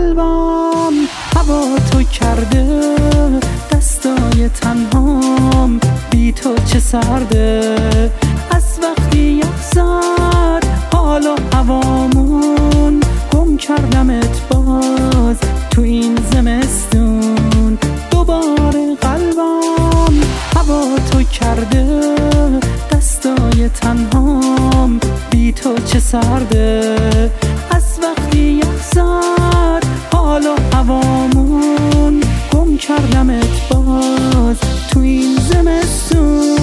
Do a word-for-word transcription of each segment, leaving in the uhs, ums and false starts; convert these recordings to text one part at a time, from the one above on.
قلبم هوا تو کرده، دستای تنهام بی تو چه سرده. از وقتی یخ زد حال و هوامون، گم کردمت باز تو این زمستون. دوباره قلبم هوا تو کرده، دستای تنهام بی تو چه سرده. از وقتی یخ زد حال و هوامون، گم کردمت باز تو این زمستون.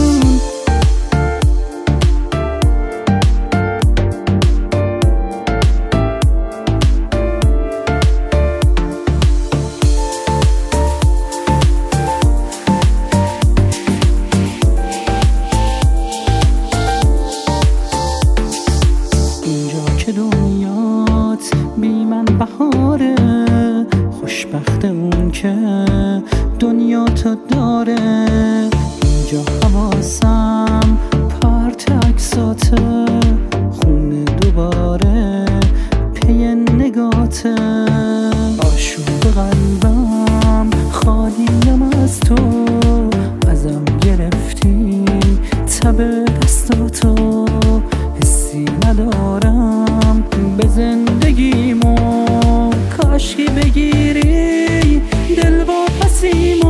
دنیات بی من بهاره، خوشبخت اون که دنیا تو داره. اینجا حواسم پرت عکساته، خونه دوباره پی نگاته. آشوب قلبم خالیم از تو، ازم گرفتی تب دستاتو. حسی ندارم به زندگیمو، کاشکی بگیری دل و پسیمو.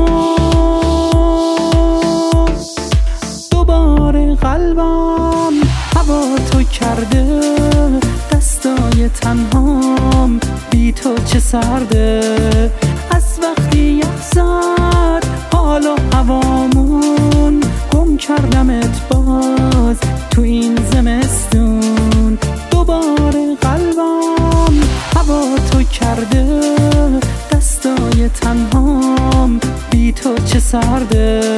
دوباره قلبم هوا تو کرده، دستای تنهام بی تو چه سرده. از وقتی یخ زد حال و هوامون، گم کردمت باز تو این زمستون. دوباره قلبم هوا تو کرده، دستای تنهام بی تو چه سرده.